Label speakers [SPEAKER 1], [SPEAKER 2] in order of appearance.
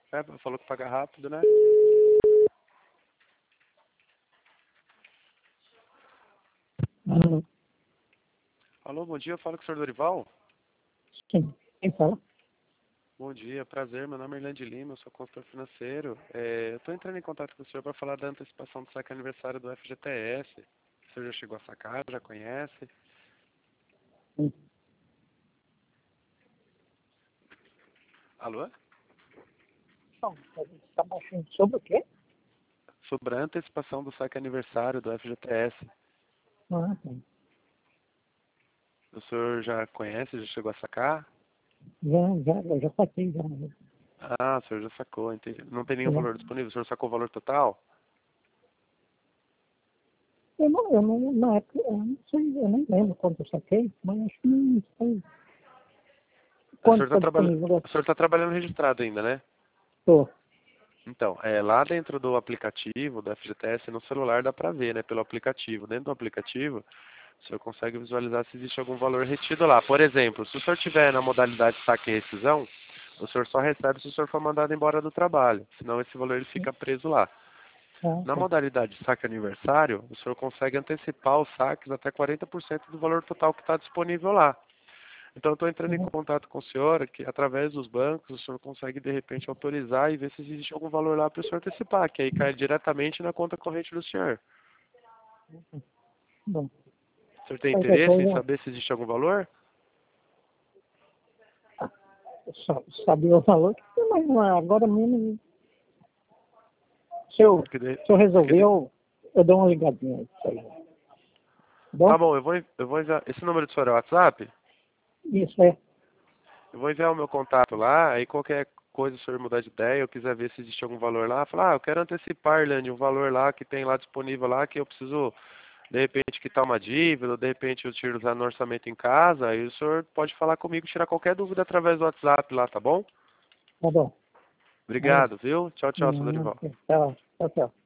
[SPEAKER 1] É, falou que paga rápido, né?
[SPEAKER 2] Alô,
[SPEAKER 1] Alô, bom dia, eu falo com o senhor Dorival.
[SPEAKER 2] quem fala?
[SPEAKER 1] Bom dia, prazer, meu nome é Irlande Lima, eu sou consultor financeiro. Eu estou entrando em contato com o senhor para falar da antecipação do saque aniversário do FGTS. O senhor já chegou a sacar, já conhece?
[SPEAKER 2] Sim.
[SPEAKER 1] Alô?
[SPEAKER 2] Não, a gente está baixando sobre o quê?
[SPEAKER 1] Sobre a antecipação do saque aniversário do FGTS.
[SPEAKER 2] Ah, sim.
[SPEAKER 1] O senhor já conhece, já chegou a sacar?
[SPEAKER 2] Eu já passei, já.
[SPEAKER 1] Ah, o senhor já sacou, entendi. Não tem nenhum
[SPEAKER 2] Já.
[SPEAKER 1] valor disponível? O senhor sacou o valor total?
[SPEAKER 2] Na época, eu não sei, eu nem lembro quanto eu saquei, mas acho que não sei.
[SPEAKER 1] O
[SPEAKER 2] Quanto
[SPEAKER 1] senhor
[SPEAKER 2] está disponível?
[SPEAKER 1] está trabalhando registrado ainda, né?
[SPEAKER 2] Estou.
[SPEAKER 1] Então, lá dentro do aplicativo do FGTS, no celular dá para ver, né, pelo aplicativo. Dentro do aplicativo, o senhor consegue visualizar se existe algum valor retido lá. Por exemplo, se o senhor tiver na modalidade saque e rescisão, o senhor só recebe se o senhor for mandado embora do trabalho. Senão esse valor ele fica preso lá.
[SPEAKER 2] Ah,
[SPEAKER 1] Na
[SPEAKER 2] sim.
[SPEAKER 1] modalidade saque aniversário, o senhor consegue antecipar os saques até 40% do valor total que está disponível lá. Então, eu estou entrando em
[SPEAKER 2] Uhum.
[SPEAKER 1] contato com o senhor, que através dos bancos, o senhor consegue, de repente, autorizar e ver se existe algum valor lá para o senhor antecipar, que aí cai diretamente na conta corrente do senhor.
[SPEAKER 2] Bom,
[SPEAKER 1] O senhor tem
[SPEAKER 2] qualquer
[SPEAKER 1] interesse em
[SPEAKER 2] coisa,
[SPEAKER 1] saber se existe algum valor?
[SPEAKER 2] sabia o valor, mas agora mesmo, se eu,
[SPEAKER 1] Porque de-
[SPEAKER 2] se eu
[SPEAKER 1] porque
[SPEAKER 2] resolver,
[SPEAKER 1] de-
[SPEAKER 2] eu dou uma ligadinha. Isso aí.
[SPEAKER 1] Tá
[SPEAKER 2] Bom,
[SPEAKER 1] bom, eu vou enviar... Esse número do senhor é o WhatsApp?
[SPEAKER 2] isso é.
[SPEAKER 1] Eu vou enviar o meu contato lá, aí qualquer coisa o senhor mudar de ideia, eu quiser ver se existe algum valor lá, falar, eu quero antecipar, Irlande, um valor lá que tem lá disponível lá, que eu preciso de repente quitar uma dívida, ou de repente eu tiro usar no orçamento em casa, aí o senhor pode falar comigo, tirar qualquer dúvida através do WhatsApp lá, tá bom?
[SPEAKER 2] Tá bom. Valeu.
[SPEAKER 1] Obrigado, viu? Tchau, tchau, seu Dorival.
[SPEAKER 2] Tchau, tchau, tchau.